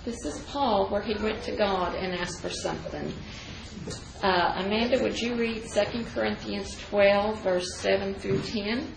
This is Paul, where he went to God and asked for something. Amanda, would you read 2 Corinthians 12, verse 7 through 10?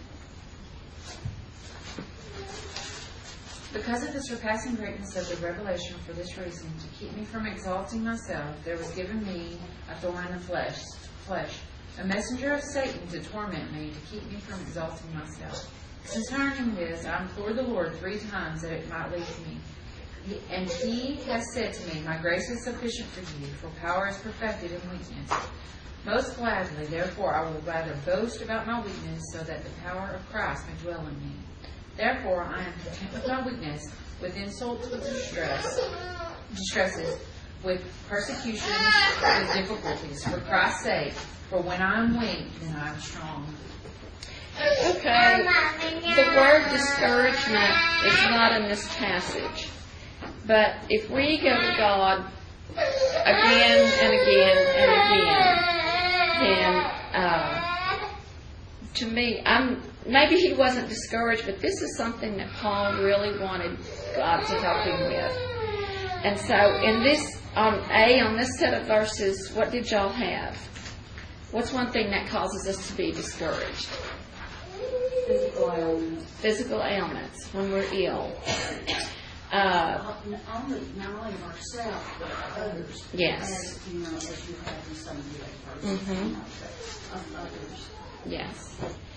Because of the surpassing greatness of the revelation, for this reason, to keep me from exalting myself, there was given me a thorn in the flesh, a messenger of Satan to torment me, to keep me from exalting myself. Concerning this, I implored the Lord 3 times that it might leave me. And he has said to me, my grace is sufficient for you, for power is perfected in weakness. Most gladly, therefore, I will rather boast about my weakness, so that the power of Christ may dwell in me. Therefore, I am content with my weakness, with insults, with distresses, with persecutions, with difficulties, for Christ's sake. For when I am weak, then I am strong. Okay, the word discouragement is not in this passage. But if we go to God again and again and again, then to me, maybe he wasn't discouraged, but this is something that Paul really wanted God to help him with. And so in this, on this set of verses, what did y'all have? What's one thing that causes us to be discouraged? Physical ailments. Physical ailments, when we're ill. Not only of ourselves, but others. Yes. As you have in some of of others. Yes.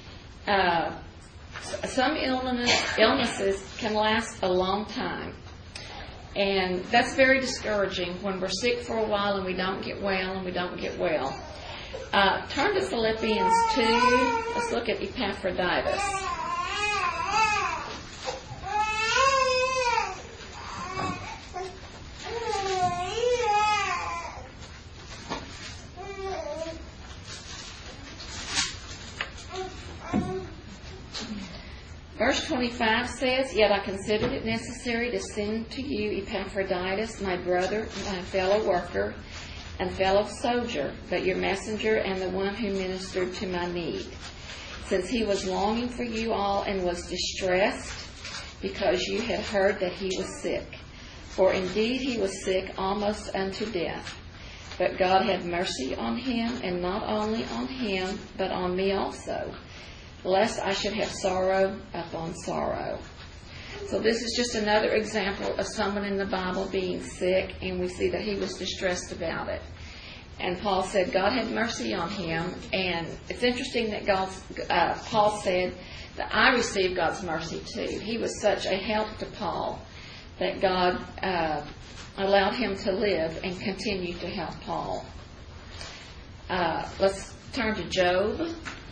Some illnesses can last a long time. And that's very discouraging when we're sick for a while and we don't get well and we don't get well. Turn to Philippians 2. Let's look at Epaphroditus. Verse 25 says, Yet I considered it necessary to send to you Epaphroditus, my brother, my fellow worker, and fellow soldier, but your messenger and the one who ministered to my need, since he was longing for you all and was distressed because you had heard that he was sick. For indeed he was sick almost unto death. But God had mercy on him, and not only on him, but on me also, lest I should have sorrow upon sorrow. So this is just another example of someone in the Bible being sick, and we see that he was distressed about it. And Paul said God had mercy on him, and it's interesting that Paul said that I received God's mercy too. He was such a help to Paul that God allowed him to live and continue to help Paul. Let's turn to Job.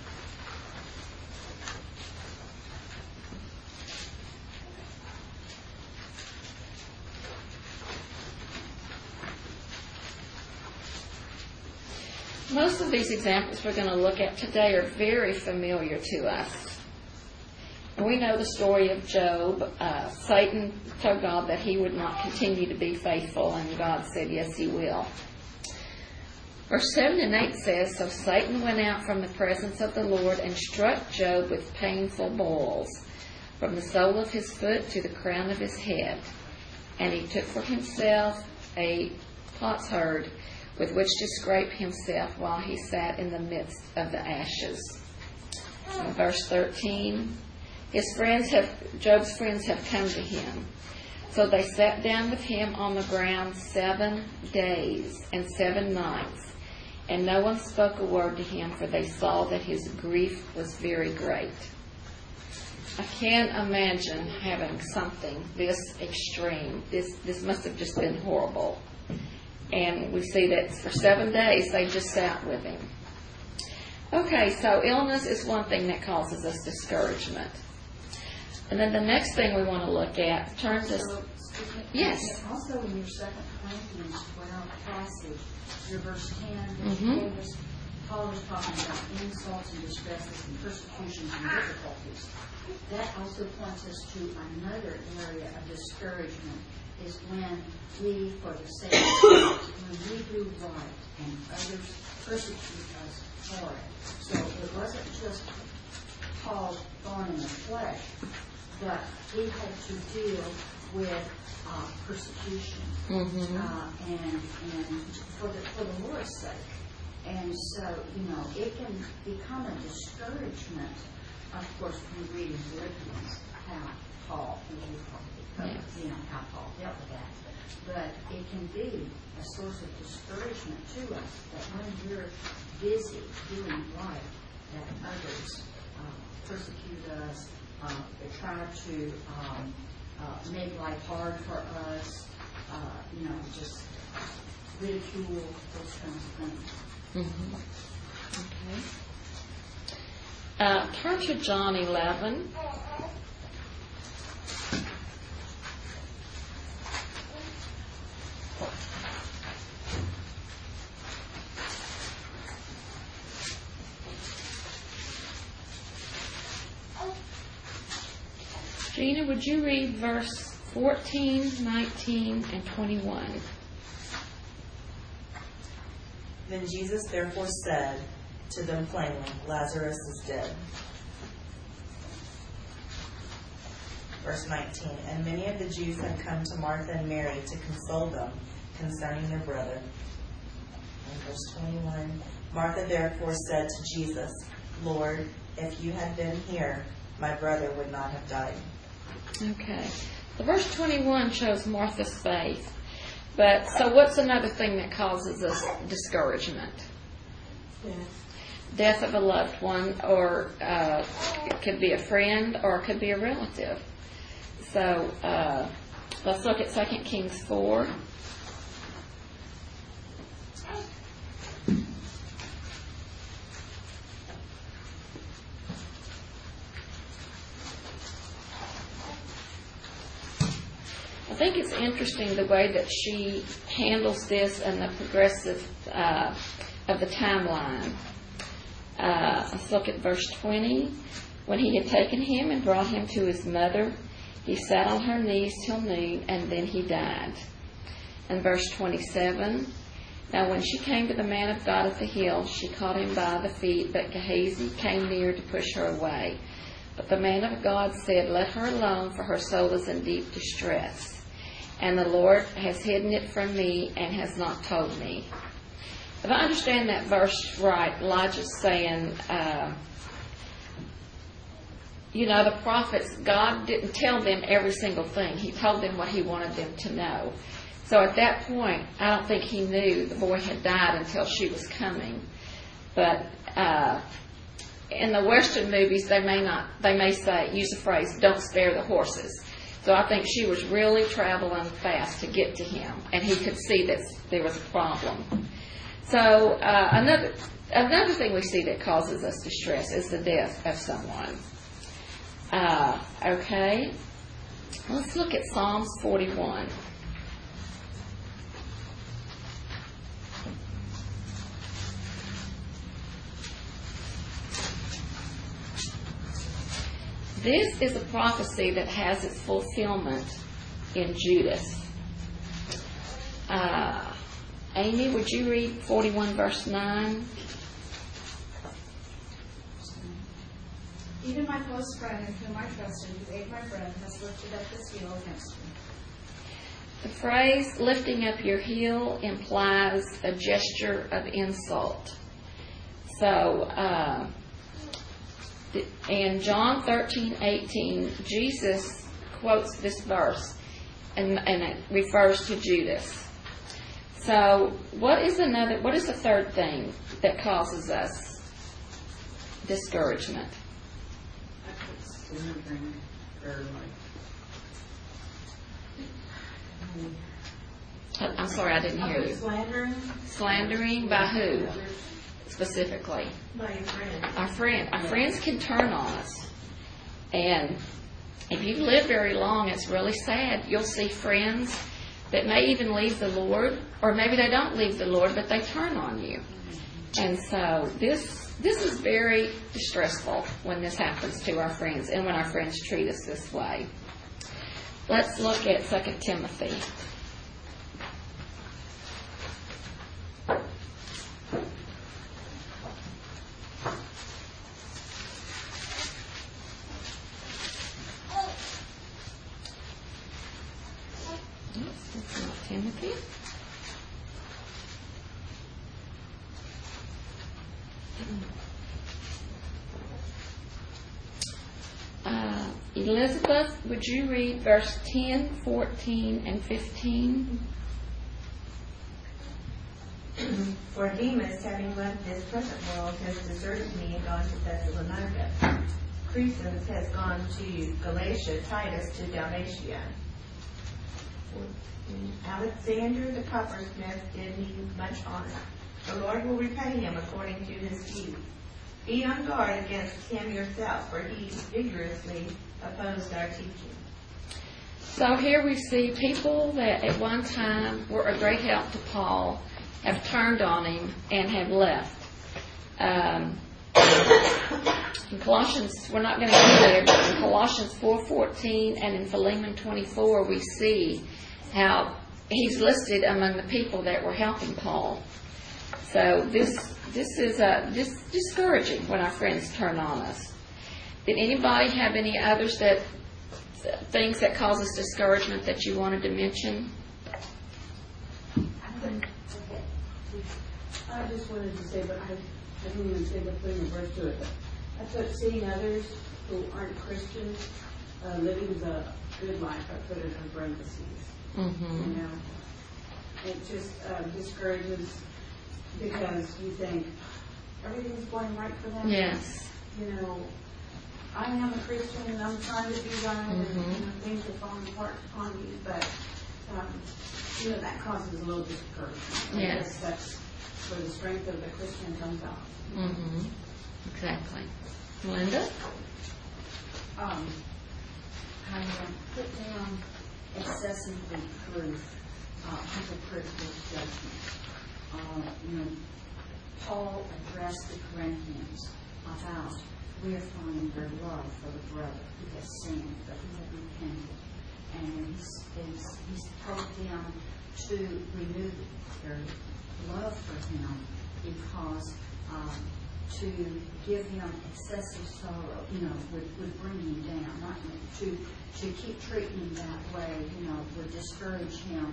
Most of these examples we're going to look at today are very familiar to us. We know the story of Job. Satan told God that he would not continue to be faithful, and God said, yes, he will. Verse 7 and 8 says, So Satan went out from the presence of the Lord and struck Job with painful boils, from the sole of his foot to the crown of his head. And he took for himself a potsherd with which to scrape himself while he sat in the midst of the ashes. In verse 13, Job's friends have come to him. So they sat down with him on the ground 7 days and 7 nights, and no one spoke a word to him, for they saw that his grief was very great. I can't imagine having something this extreme. This must have just been horrible. And we see that for 7 days they just sat with him. Okay, so illness is one thing that causes us discouragement. And then the next thing we want to look at turns us... Yes. Also in your 2 Corinthians 12 passage, your verse 10, Paul was talking about insults and distresses and persecutions and difficulties. That also points us to another area of discouragement, is when we, for the sake of God, when we do right and others persecute us for it. So it wasn't just Paul's thorn in the flesh, but he had to deal with persecution, Mm-hmm. and for the Lord's sake. And so, it can become a discouragement. Of course, we read in Philippians how Paul, how Paul dealt with that. But it can be a source of discouragement to us that when we're busy doing right, that others persecute us, they try to make life hard for us, just ridicule, those kinds of things. Mm-hmm. Okay. Turn to John 11. Gina, would you read verse 14, 19, and 21? Then Jesus therefore said to them plainly, Lazarus is dead. Verse 19, and many of the Jews had come to Martha and Mary to console them concerning their brother. And verse 21, Martha therefore said to Jesus, Lord, if you had been here, my brother would not have died. Okay. The verse 21 shows Martha's faith. But, so what's another thing that causes us discouragement? Death of a loved one, or it could be a friend, or it could be a relative. So, let's look at 2 Kings 4. I think it's interesting the way that she handles this and the progressive of the timeline. Let's look at verse 20. When he had taken him and brought him to his mother, he sat on her knees till noon, and then he died. And verse 27. Now when she came to the man of God at the hill, she caught him by the feet, but Gehazi came near to push her away. But the man of God said, Let her alone, for her soul is in deep distress. And the Lord has hidden it from me and has not told me. If I understand that verse right, Elijah's saying, the prophets, God didn't tell them every single thing. He told them what he wanted them to know. So at that point, I don't think he knew the boy had died until she was coming. But in the Western movies, they may say, use the phrase, don't spare the horses. So I think she was really traveling fast to get to him, and he could see that there was a problem. So another thing we see that causes us distress is the death of someone. Okay, let's look at Psalms 41. This is a prophecy that has its fulfillment in Judas. Amy, would you read 41 verse 9? Even my close friend in whom I trusted, who ate my bread, has lifted up his heel against me. The phrase lifting up your heel implies a gesture of insult. So, in John 13:18, Jesus quotes this verse, and it refers to Judas. So, what is the third thing that causes us discouragement? I'm sorry, I didn't hear you. Slandering? Slandering by who? Specifically? By your friend. Our friend. Our friends can turn on us. And if you live very long, it's really sad. You'll see friends that may even leave the Lord, or maybe they don't leave the Lord, but they turn on you. And so this is very distressful when this happens to our friends and when our friends treat us this way. Let's look at 2 Timothy. It's not Timothy. Elizabeth, would you read verse 10, 14, and 15? For Demas, having left this present world, has deserted me and gone to Thessalonica. Crescens has gone to Galatia, Titus to Dalmatia. Alexander the coppersmith did me much honor. The Lord will repay him according to his deeds. Be on guard against him yourself, for he vigorously opposed our teaching. So here we see people that at one time were a great help to Paul have turned on him and have left. In Colossians, we're not going to go there, but in Colossians 4:14 and in Philemon 24, we see how he's listed among the people that were helping Paul. So this is discouraging when our friends turn on us. Did anybody have any others things that cause us discouragement that you wanted to mention? I just wanted to say, but I didn't even say what putting a verse to it. I put seeing others who aren't Christians living the good life. I put it in parentheses. Mm-hmm. You know, it just discourages because you think everything's going right for them. Yes. You know, I am a Christian and I'm trying to be right, and things are falling apart on me, but that causes a little discouragement. I Yes. guess that's where the strength of the Christian comes out. Mm-hmm. Exactly. Linda? I put down excessively proof, hypocritical judgment. Paul addressed the Corinthians about reaffirming their love for the brother who has sinned, but who had repented. And he's told them to renew their love for him because to give him excessive sorrow, would bring him down. Not to keep treating him that way, would discourage him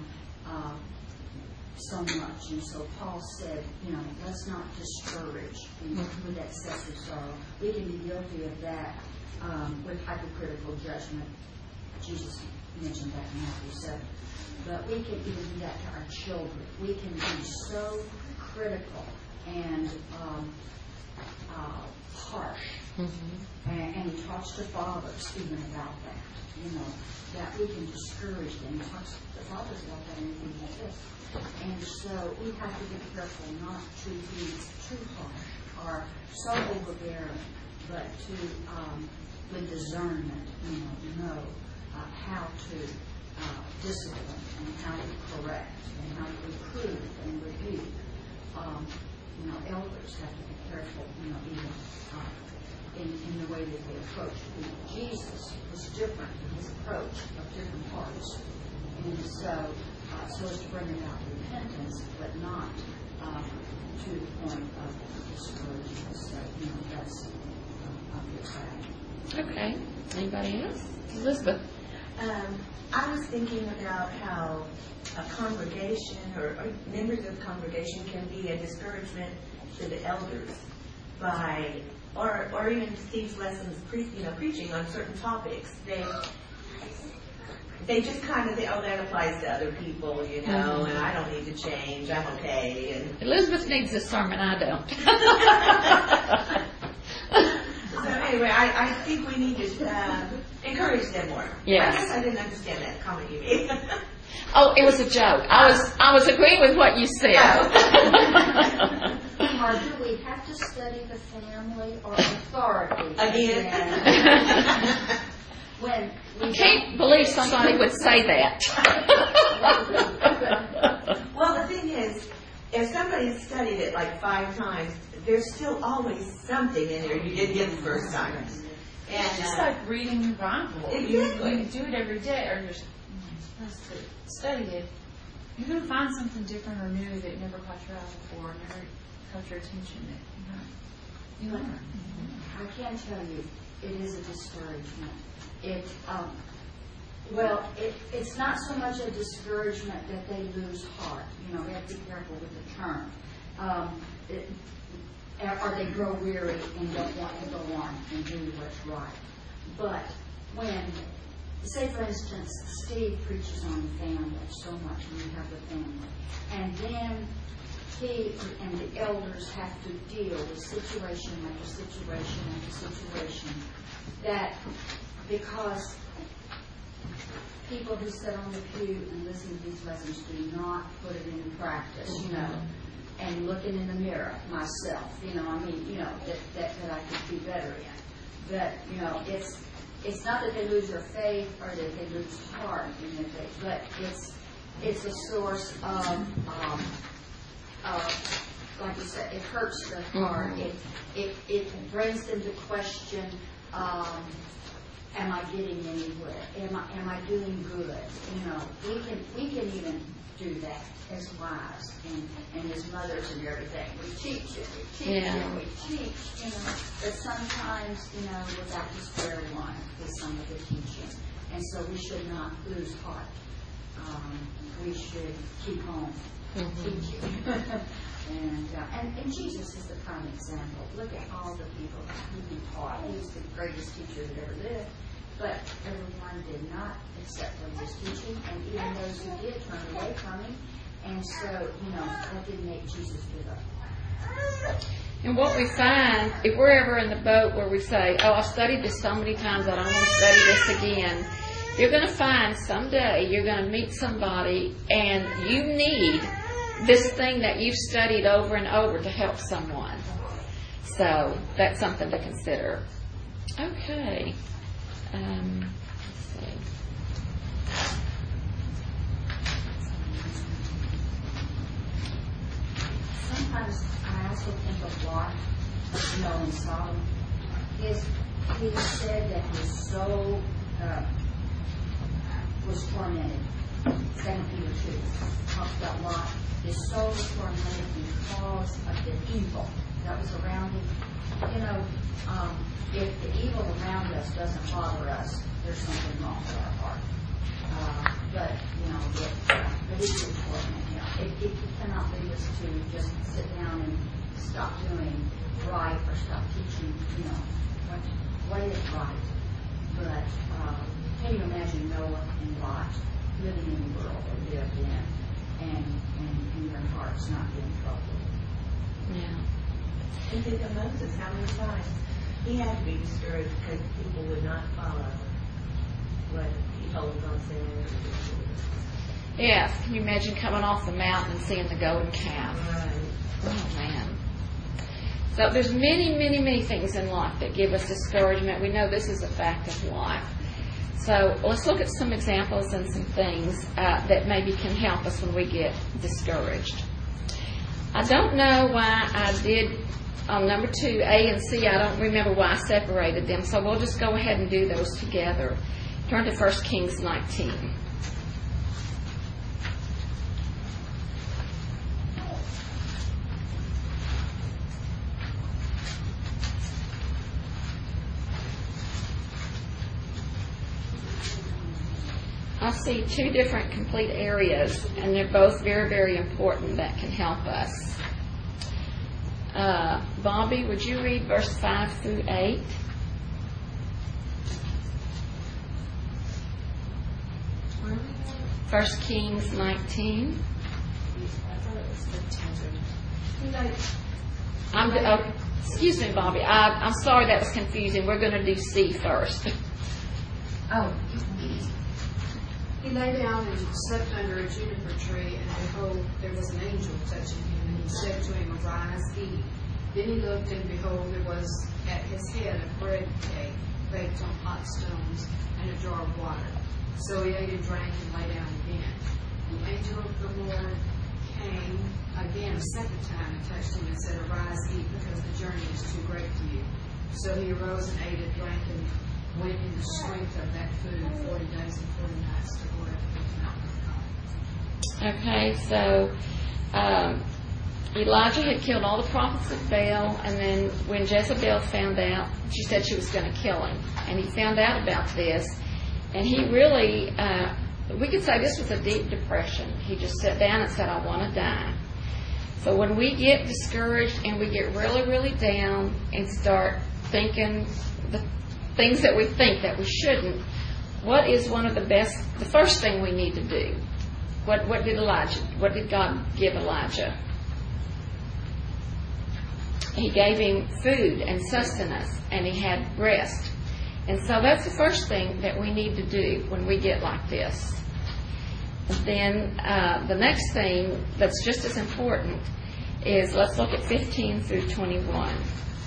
so much. And so Paul said, let's not discourage with excessive sorrow. We can be guilty of that with hypocritical judgment. Jesus mentioned that in Matthew 7. But we can even do that to our children. We can be so critical and harsh. Mm-hmm. And he talks to fathers even about that, that we can discourage them. He talks to fathers about that in anything like this. And so we have to be careful not to be too harsh or so overbearing, but to, with discernment, know how to discipline and how to correct and how to reprove and rebuke. Elders have to be careful, even in the way that they approach. Jesus was different in his approach of different parts. And so as to bring about repentance, but not to the point of discouragement. So, that's a good fact. Okay. Anybody else? Elizabeth? I was thinking about how a congregation or members of the congregation can be a discouragement to the elders by, or even Steve's lessons, preaching on certain topics. They just kind of say, oh, that applies to other people, and I don't need to change. I'm okay. And Elizabeth needs this sermon. I don't. So anyway, I think we need to encourage them more. Yes. I guess I didn't understand that comment you made. Oh, it was a joke. I was agreeing with what you said. Do we have to study the family or authority? Again. I can't believe somebody would say that. Well, the thing is, if somebody's studied it like 5 times, there's still always something in there you didn't get the first time. And It's just like reading the Bible. Exactly. You do it every day, or you're supposed to study it. You're going to find something different or new that never caught your eye before, never caught your attention. That you learn. I can tell you, it is a discouragement. Well, it's not so much a discouragement that they lose heart. You know, we have to be careful with the term. Or they grow weary and don't want to go on and do what's right. But when, say for instance, Steve preaches on family so much, when we have the family, and then he and the elders have to deal with situation after situation after situation, that because people who sit on the pew and listen to these lessons do not put it into practice, you know, and looking in the mirror myself, you know, I mean, you know, that I could be better in. But, you know, it's not that they lose their faith or that they lose heart in their faith, but it's a source of like you said, it hurts their heart. It brings them to question, am I getting anywhere? Am I doing good? You know, we can even do that as wives and as mothers and everything. We teach it, and we teach, you know, but sometimes, you know, without the square one with some of the teaching. And so we should not lose heart. We should keep on teaching. And Jesus is the prime example. Look at all the people who he taught. He was the greatest teacher that ever lived. But everyone did not accept what he was teaching, and even those who did turned away from him. And so, you know, that didn't make Jesus give up. And what we find, if we're ever in the boat where we say, oh, I've studied this so many times, I don't want to study this again, you're going to find someday you're going to meet somebody and you need this thing that you've studied over and over to help someone. So that's something to consider. Okay. Let's see. Sometimes I also think of Lot, you know, in Sodom. He said that his soul was tormented. 2 Peter 2 talks about Lot. His soul was tormented because of the evil that was around him. You know, if the evil around us doesn't bother us, there's something wrong with our heart. But, you know, it is important. You know, it cannot lead us to just sit down and stop doing right or stop teaching, you know, what is right. But can you imagine Noah and Lot living in the world they lived in and their hearts not being troubled? Yeah. And think of Moses, how many times he had to be discouraged because people would not follow what he told them to do. Yes. Can you imagine coming off the mountain and seeing the golden calf? Right. Oh, man. So there's many, many, many things in life that give us discouragement. We know this is a fact of life. So let's look at some examples and some things that maybe can help us when we get discouraged. I don't know why I did on number 2, A and C. I don't remember why I separated them. So we'll just go ahead and do those together. Turn to 1 Kings 19. I see 2 different complete areas, and they're both very, very important that can help us. Bobby, would you read verse 5 through 8? First Kings 19. Excuse me, Bobby. I'm sorry that was confusing. We're going to do C first. Oh. He lay down and slept under a juniper tree, and behold, there was an angel touching him, and he said to him, Arise, eat. Then he looked, and behold, there was at his head a bread cake baked on hot stones, and a jar of water. So he ate and drank and lay down again. The angel of the Lord came again a second time and touched him and said, Arise, eat, because the journey is too great for you. So he arose and ate and drank and went in the strength of that food 40 days and 40 nights to go up the mountain of God. Okay, so Elijah had killed all the prophets of Baal, and then when Jezebel found out, she said she was going to kill him. And he found out about this, And he really, we could say this was a deep depression. He just sat down and said, I want to die. So when we get discouraged and we get really, really down and start thinking the things that we think that we shouldn't, what is the first thing we need to do? What did God give Elijah? He gave him food and sustenance, and he had rest. And so that's the first thing that we need to do when we get like this. And then the next thing that's just as important is, let's look at 15 through 21.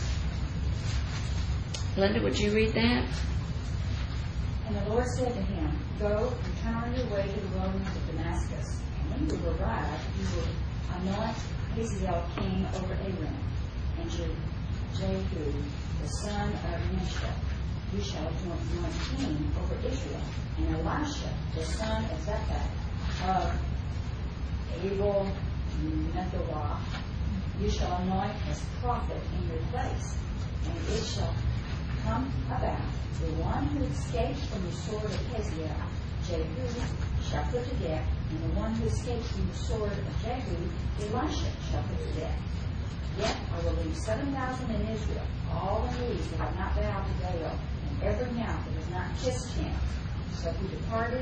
Linda, would you read that? And the Lord said to him, Go and turn on your way to the wilderness of Damascus, and when you arrive, you will anoint Hazael king over Aram, and Jehu, the son of Nimshi, you shall anoint king over Israel, and Elisha, the son of Zaphat of Abel Metholah, you shall anoint as prophet in your place. And it shall come about, the one who escapes from the sword of Hazael, Jehu, shall put to death, and the one who escapes from the sword of Jehu, Elisha, shall put to death. Yet I will leave 7,000 in Israel, all in these that have not bowed to Baal, and every mouth that has not kissed him. So he departed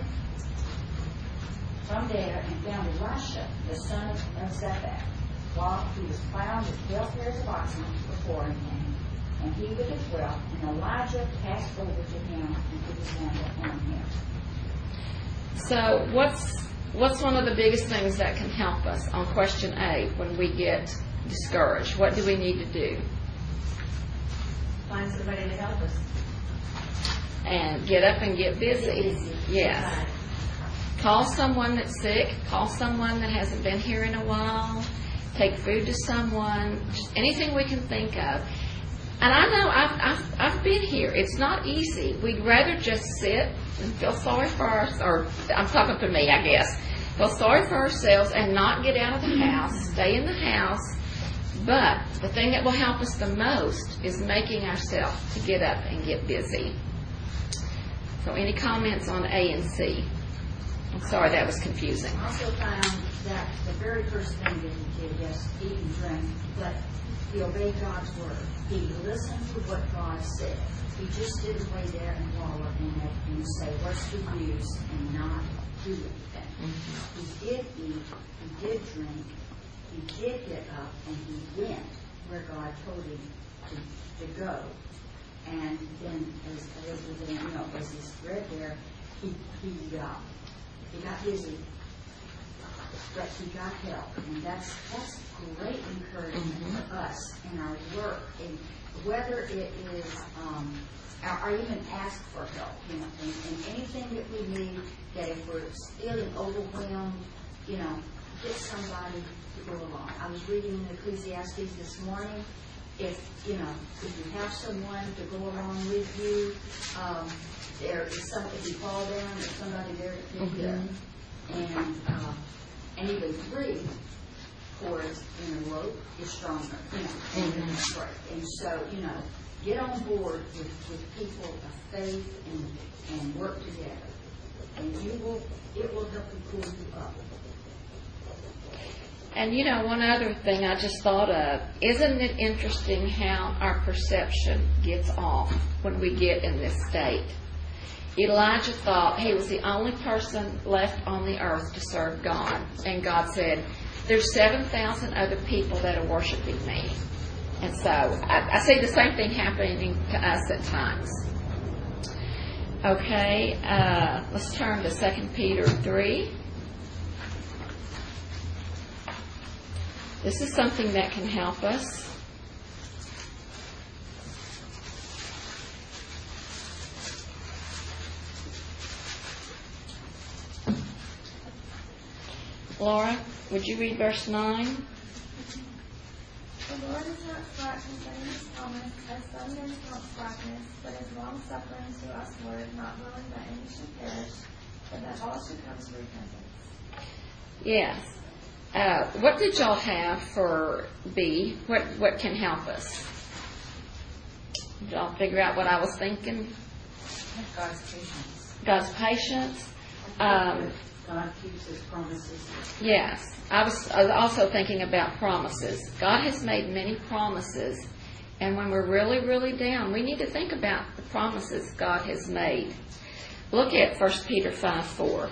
from there and found Elisha, the son of Zaphat, while he was plowing with 12 pairs of oxen before him, and he with the 12, and Elijah passed over to him and put his mantle on him. So what's one of the biggest things that can help us on question A when we get discouraged? What do we need to do? Find somebody to help us. And get up and get busy. Yes. Call someone that's sick. Call someone that hasn't been here in a while. Take food to someone. Just anything we can think of. And I know I've been here. It's not easy. We'd rather just sit and feel sorry for ourselves, or I'm talking to me, I guess. Feel sorry for ourselves and not get out of the house, stay in the house. But the thing that will help us the most is making ourselves to get up and get busy. So any comments on A and C? I'm sorry, that was confusing. I also found that the very first thing that he did, yes, eat and drink, but he obeyed God's word. He listened to what God said. He just didn't lay there and wallow in it and say, what's the use, and not do anything. Mm-hmm. He did eat, he did drink, he did get up, and he went where God told him to go. And then, as he's read there, he got busy, but he got help, and that's great encouragement for us in our work, and whether it is, or even ask for help, and anything that we need, that if we're feeling overwhelmed, get somebody to go along. I was reading Ecclesiastes this morning. If you have someone to go along with you, there is some. If you fall down, there's somebody there to pick you up, and even 3 cords in a rope is stronger. And so get on board with people of faith and work together, and it will help you pull you up. And one other thing I just thought of, isn't it interesting how our perception gets off when we get in this state? Elijah thought he was the only person left on the earth to serve God. And God said, there's 7,000 other people that are worshiping me. And so I see the same thing happening to us at times. Okay, let's turn to 2 Peter 3. This is something that can help us. Laura, would you read verse 9? The Lord is not slack concerning his promise, as some men count slackness, but is long-suffering to us, Lord, not willing that any should perish, but that all should come to repentance. Yes. What did y'all have for B? What can help us? Did y'all figure out what I was thinking? God's patience. God's patience. God keeps His promises. Yes. I was also thinking about promises. God has made many promises, and when we're really, really down, we need to think about the promises God has made. Look at 1 Peter 5:4.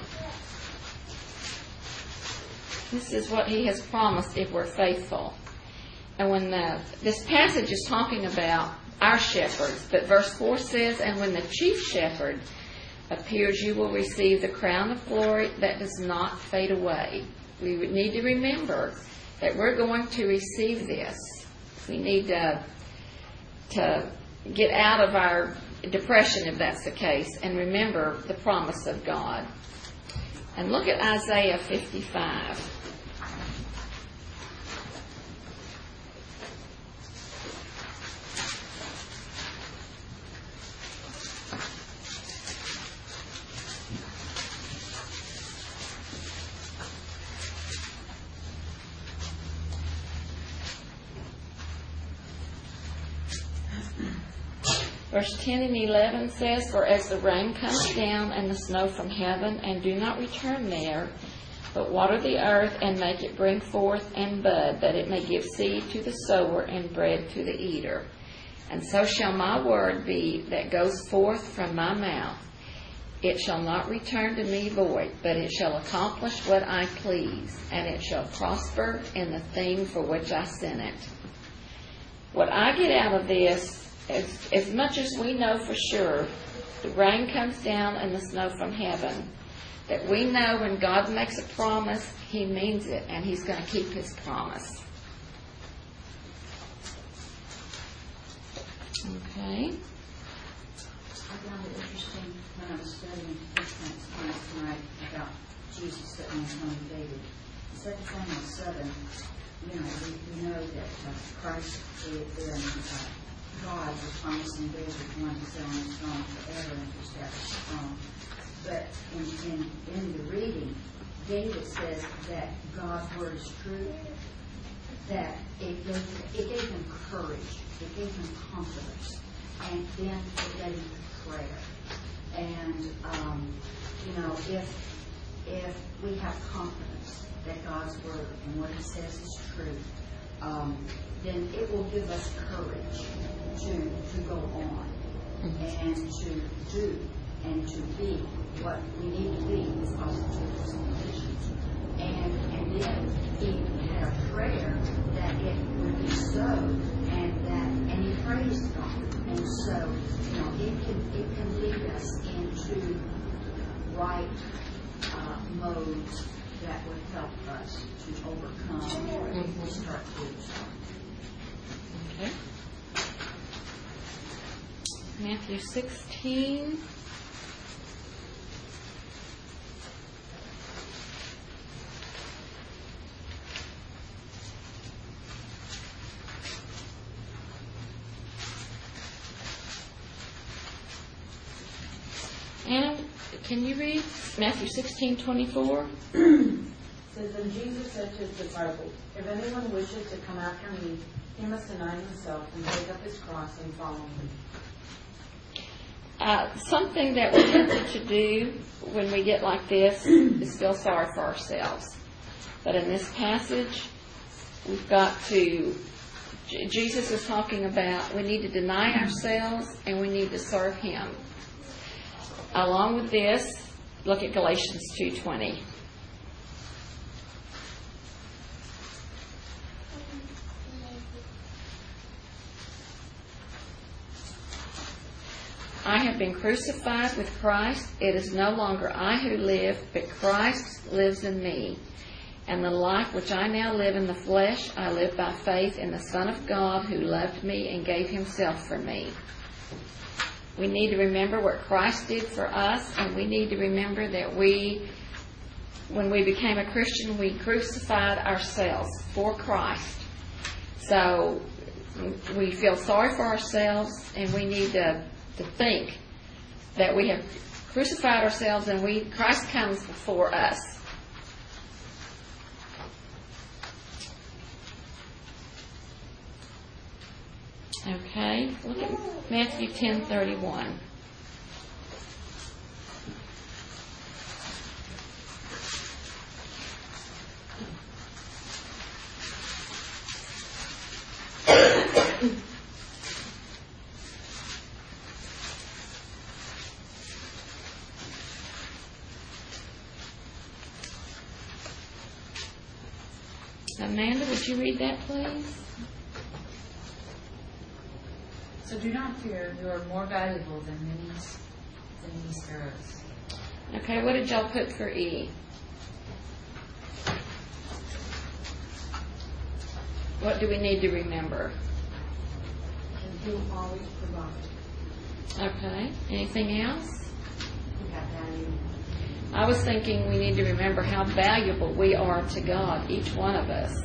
This is what He has promised if we're faithful. And when this passage is talking about our shepherds, but verse 4 says, "And when the chief shepherd appears, you will receive the crown of glory that does not fade away." We would need to remember that we're going to receive this. We need to get out of our depression, if that's the case, and remember the promise of God. And look at Isaiah 55. Verse 10 and 11 says, "For as the rain comes down and the snow from heaven, and do not return there, but water the earth and make it bring forth and bud, that it may give seed to the sower and bread to the eater. And so shall my word be that goes forth from my mouth. It shall not return to me void, but it shall accomplish what I please, and it shall prosper in the thing for which I sent it." What I get out of this, as much as we know for sure the rain comes down and the snow from heaven, that we know when God makes a promise, He means it, and He's going to keep His promise. Okay. I found it interesting when I was studying this tonight about Jesus sitting on the throne of David. In 2 Samuel 7, we know that Christ and God was promising David one to sit on his throne forever and to establish the throne. But in the reading, David says that God's word is true, that it gave him courage, it gave him confidence, and then it gave him prayer. And, if we have confidence that God's word and what He says is true, then it will give us courage to go on and to do and to be what we need to be with positive conditions. And then he had a prayer that it would be so, and he praised God. And so, it can lead us into right modes that would help us to overcome if we start doing something. Okay. Matthew 16. And can you read Matthew 16:24? Says, "And Jesus said to His disciples, if anyone wishes to come after me, he must deny himself and take up his cross and follow me." Something that we're tempted to do when we get like this is feel sorry for ourselves. But in this passage, we've got to, Jesus is talking about we need to deny ourselves and we need to serve Him. Along with this, look at Galatians 2:20. "I have been crucified with Christ. It is no longer I who live, but Christ lives in me. And the life which I now live in the flesh, I live by faith in the Son of God who loved me and gave Himself for me." We need to remember what Christ did for us, and we need to remember that when we became a Christian, we crucified ourselves for Christ. So we feel sorry for ourselves, and we need to think that we have crucified ourselves and Christ comes before us. Okay, look at Matthew 10:31. Amanda, would you read that, please? So do not fear, you are more valuable than many sparrows. Okay, what did y'all put for E? What do we need to remember? And he'll always provide. Okay, anything else? We got value. I was thinking we need to remember how valuable we are to God, each one of us.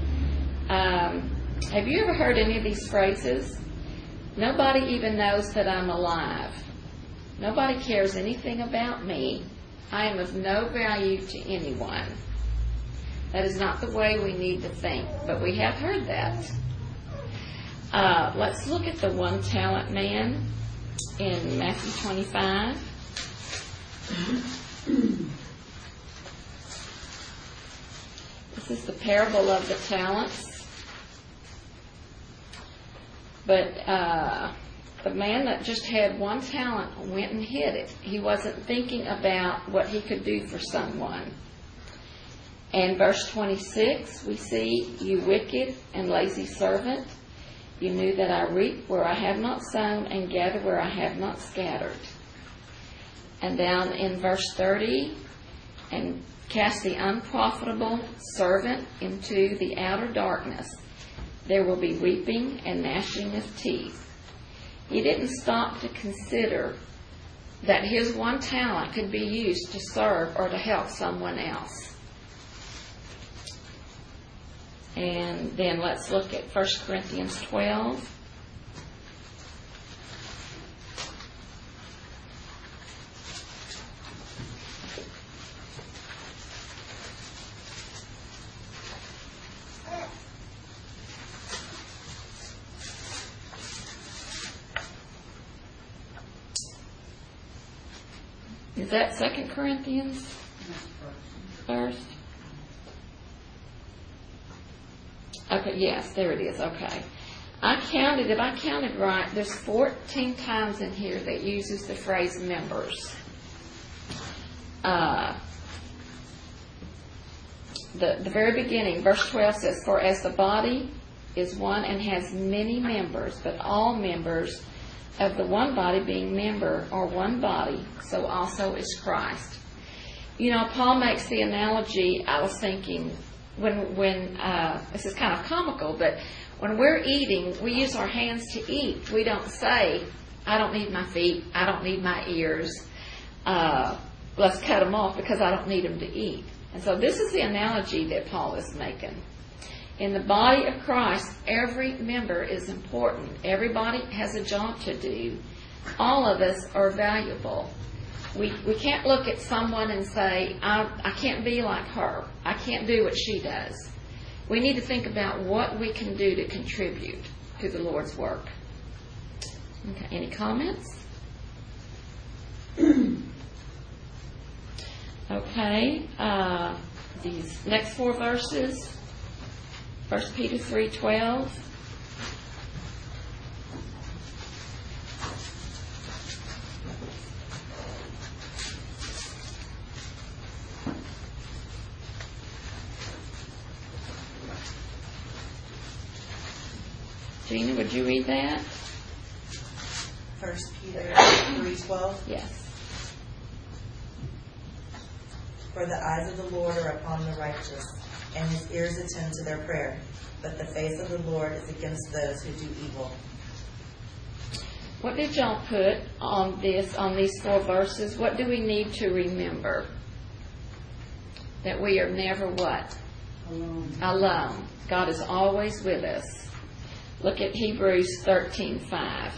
Have you ever heard any of these phrases? Nobody even knows that I'm alive. Nobody cares anything about me. I am of no value to anyone. That is not the way we need to think, but we have heard that. Let's look at the one-talent man in Matthew 25. This is the parable of the talents. But the man that just had one talent went and hid it. He wasn't thinking about what he could do for someone. And verse 26, we see, you wicked and lazy servant, you knew that I reap where I have not sown and gather where I have not scattered. And down in verse 30, and cast the unprofitable servant into the outer darkness. There will be weeping and gnashing of teeth. He didn't stop to consider that his one talent could be used to serve or to help someone else. And then let's look at 1 Corinthians 12. Is that 2 Corinthians? First? Okay, yes, there it is. Okay. If I counted right, there's 14 times in here that uses the phrase members. The very beginning, verse 12 says, for as the body is one and has many members, but all members of the one body being member or one body, so also is Christ. You know, Paul makes the analogy, I was thinking, when this is kind of comical, but when we're eating, we use our hands to eat. We don't say, I don't need my feet, I don't need my ears, let's cut them off because I don't need them to eat. And so this is the analogy that Paul is making. In the body of Christ, every member is important. Everybody has a job to do. All of us are valuable. We can't look at someone and say, I can't be like her. I can't do what she does. We need to think about what we can do to contribute to the Lord's work. Okay, any comments? Okay, these next four verses. 1 Peter 3:12. Gina, would you read that? 1 Peter 3:12. Yes. For the eyes of the Lord are upon the righteous, and his ears attend to their prayer. But the face of the Lord is against those who do evil. What did y'all put on these 4 verses? What do we need to remember? That we are never what? Alone. God is always with us. Look at Hebrews 13:5.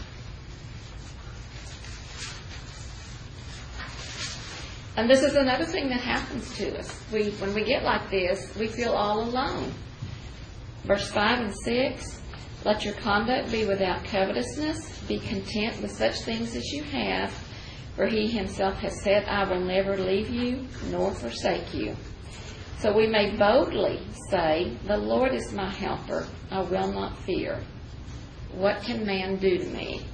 And this is another thing that happens to us. When we get like this, we feel all alone. Verse 5 and 6, let your conduct be without covetousness. Be content with such things as you have. For he himself has said, I will never leave you nor forsake you. So we may boldly say, the Lord is my helper. I will not fear. What can man do to me?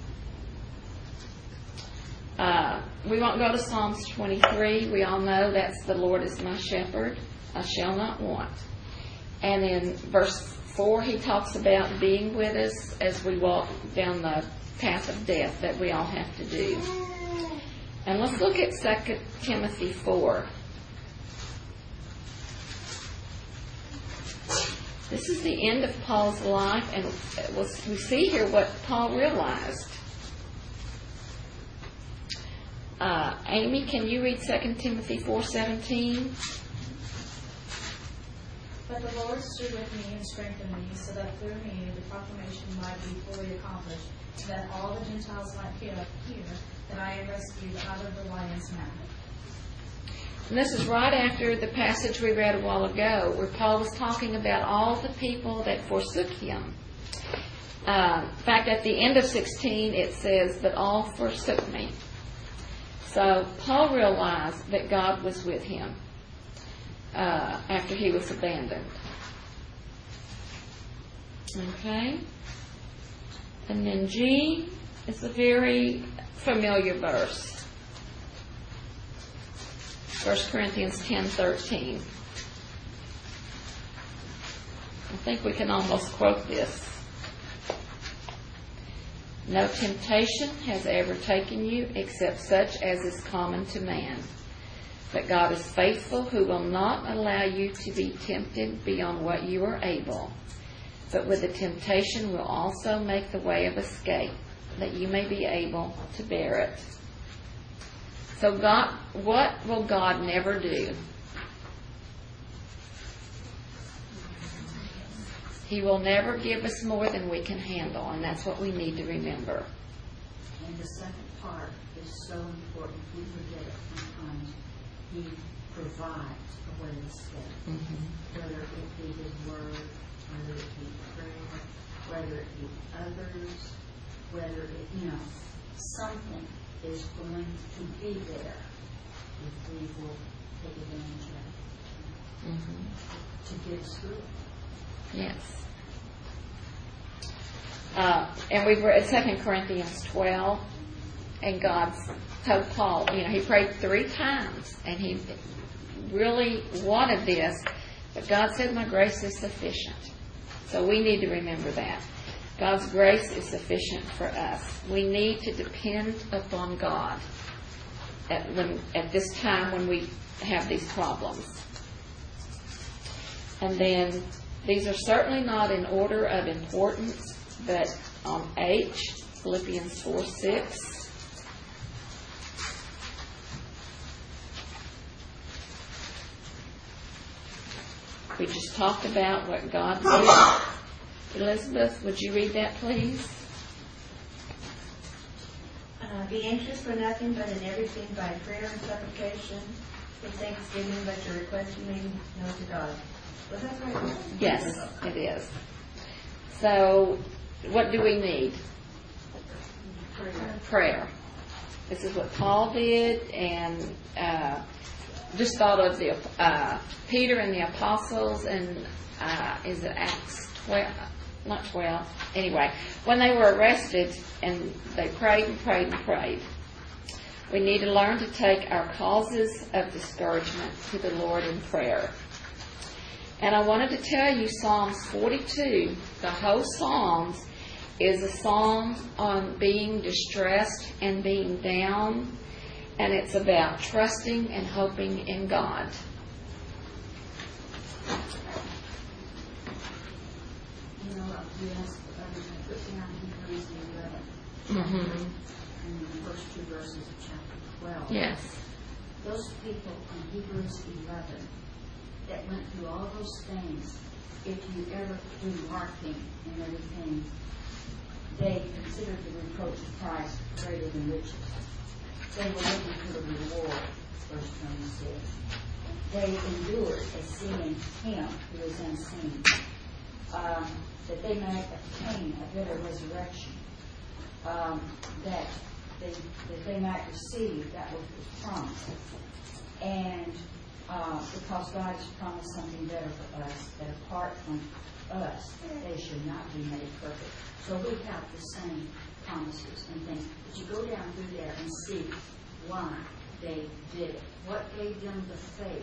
We won't go to Psalms 23. We all know that's the Lord is my shepherd. I shall not want. And in verse 4, he talks about being with us as we walk down the path of death that we all have to do. And let's look at 2 Timothy 4. This is the end of Paul's life, and we see here what Paul realized. Amy, can you read 2 Timothy 4:17? But the Lord stood with me and strengthened me, so that through me the proclamation might be fully accomplished, so that all the Gentiles might hear that I am rescued out of the lion's mouth. And this is right after the passage we read a while ago, where Paul was talking about all the people that forsook him. In fact, at the end of 16, it says that all forsook me. So Paul realized that God was with him after he was abandoned. Okay? And then G is a very familiar verse. 1 Corinthians 10:13. I think we can almost quote this. No temptation has ever taken you except such as is common to man. But God is faithful, who will not allow you to be tempted beyond what you are able, but with the temptation will also make the way of escape, that you may be able to bear it. So God, what will God never do? He will never give us more than we can handle, and that's what we need to remember. And the second part is so important. We forget it sometimes. He provides a way of escape. Mm-hmm. Whether it be His Word, whether it be prayer, whether it be others, whether it, something is going to be there if we will take advantage of it to get us through it. Yes. And we were at 2 Corinthians 12, and God told Paul, he prayed 3 times, and he really wanted this, but God said, my grace is sufficient. So we need to remember that. God's grace is sufficient for us. We need to depend upon God at this time when we have these problems. And then these are certainly not in order of importance, but on H, Philippians 4:6. We just talked about what God did. Elizabeth, would you read that, please? Be anxious for nothing, but in everything by prayer and supplication, with thanksgiving, let your requests be made known to God. Was that right? Yes, it is. So, what do we need? Prayer. This is what Paul did, and just thought of the Peter and the apostles, and is it Acts 12? Not 12. Anyway, when they were arrested, and they prayed and prayed and prayed. We need to learn to take our causes of discouragement to the Lord in prayer. And I wanted to tell you Psalms 42, the whole Psalms, is a psalm on being distressed and being down, and it's about trusting and hoping in God. You asked put down Hebrews 11, and the first 2 verses of chapter 12. Yes. Those people in Hebrews 11 that went through all those things, if you ever do marking and everything, they considered the reproach of Christ greater than riches. They were looking for the reward, verse 26. They endured as seeing Him who is unseen, that they might obtain a better resurrection, that they might receive that which was promised. And because God has promised something better for us, that a part apart from us, they should not be made perfect. So we have the same promises and things. But you go down through there and see why they did it. What gave them the faith,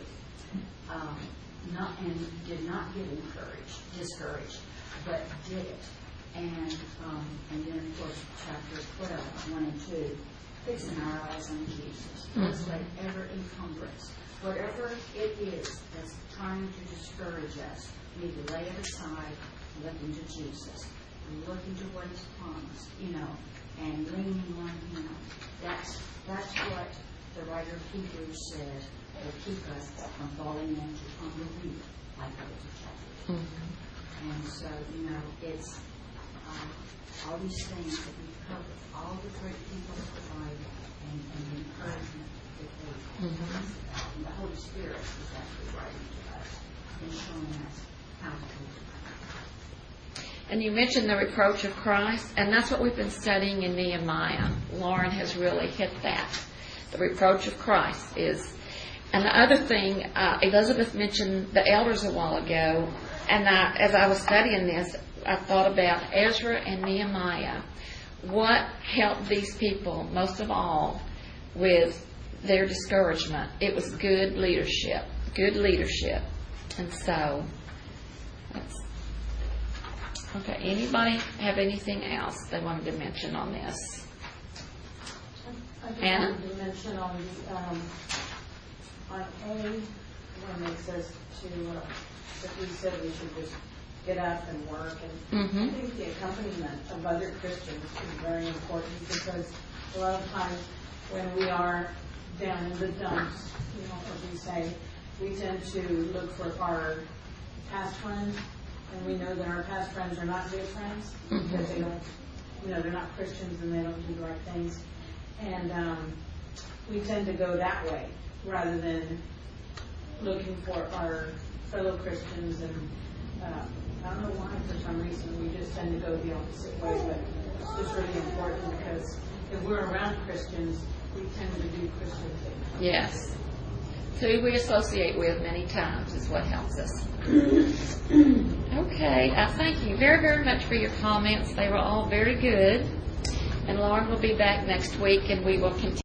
and did not get discouraged, but did it. And then, of course, chapter 12, 1 and 2, fixing our eyes on Jesus. Let's let every encumbrance, whatever it is that's trying to discourage us, we need to lay it aside, look into Jesus, look into what He's promised, and leaning on Him. That's what the writer of Hebrews says will keep us from falling into unbelief, like other chapters. And so, it's all these things that we've covered, all the great people of the Bible, and the encouragement that they and the Holy Spirit is actually writing to us and showing us how to live. And you mentioned the reproach of Christ, and that's what we've been studying in Nehemiah. Lauren has really hit that. The reproach of Christ is. And the other thing, Elizabeth mentioned the elders a while ago, and as I was studying this, I thought about Ezra and Nehemiah. What helped these people most of all with their discouragement? It was good leadership. Good leadership. And so, okay, anybody have anything else they wanted to mention on this? I just Anna? wanted to mention on A, when it says that we said we should just get up and work. And I think the accompaniment of other Christians is very important, because a lot of times when we are down in the dumps, as we say, we tend to look for our past friends, and we know that our past friends are not good friends because they don't, they're not Christians and they don't do the right things. And we tend to go that way rather than looking for our fellow Christians. And I don't know why, for some reason, we just tend to go the opposite way, but it's just really important, because if we're around Christians, we tend to do Christian things. Yes. Who we associate with many times is what helps us. Okay. Thank you very, very much for your comments. They were all very good. And Lauren will be back next week, and we will continue.